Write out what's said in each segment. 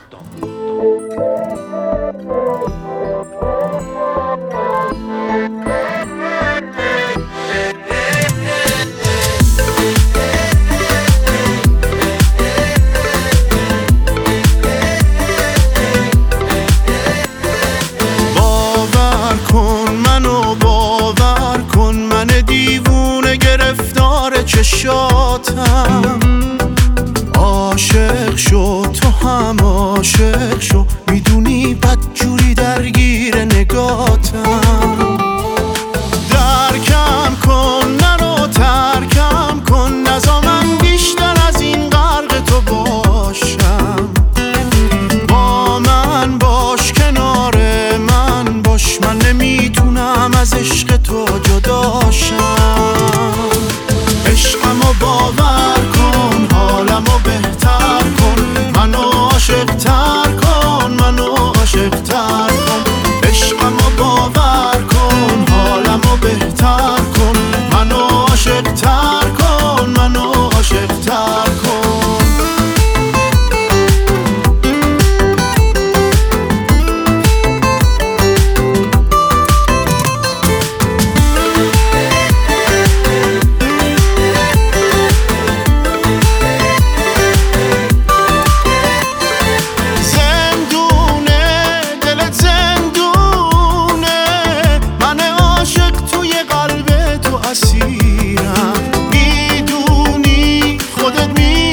باور کن منو، باور کن من دیوونه گرفتار چشاتم. عاشق شو تو هم عاشق شو، میدونی بدجوری درگیر نگاتم. درکم کن نرو ترکم کن، نزا من بیشتر از این غرق تو باشم. با من باش کنار من باش، من نمیتونم از عشق تو جداشم. عشقمو باور کن، حالمو بهتر کن، منو عاشق تر کن، منو عاشق تر کن. عشقمو باور کن، حالمو بهتر کن، منو عاشق تر کن، منو عاشق تر کن. میدونی خودت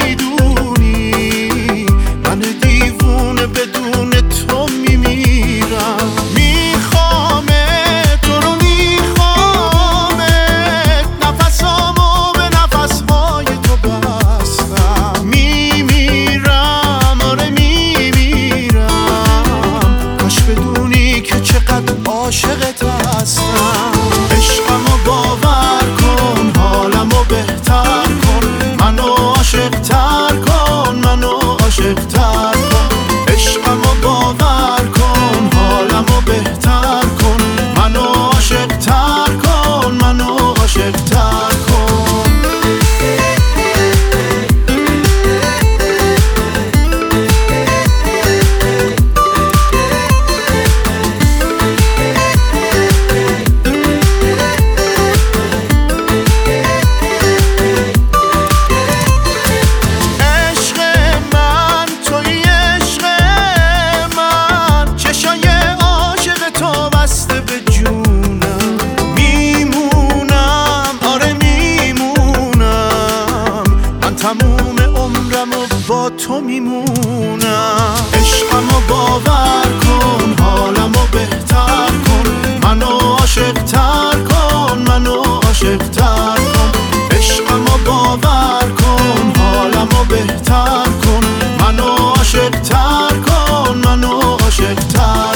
میدونی من دیوونه بدون تو میمیرم. میخوامت تو رو میخوامت، نفسامو به نفسهای تو بستم. میمیرم آره میمیرم، کاش بدونی که چقدر عاشقت هستم. عشقمو باور کن، حالمو بهتر کن، منو عاشق تر کن، منو عاشق تر کن. عشقمو باور کن، حالمو بهتر کن، منو عاشق تر کن، منو عاشق تر کن. تموم عمرمو با تو میمونم. عشقمو باور کن، حالمو بهتر کن، منو عاشق تر کن، منو عاشق تر کن. عشقمو باور کن، حالمو بهتر کن، منو عاشق تر کن، منو عاشق تر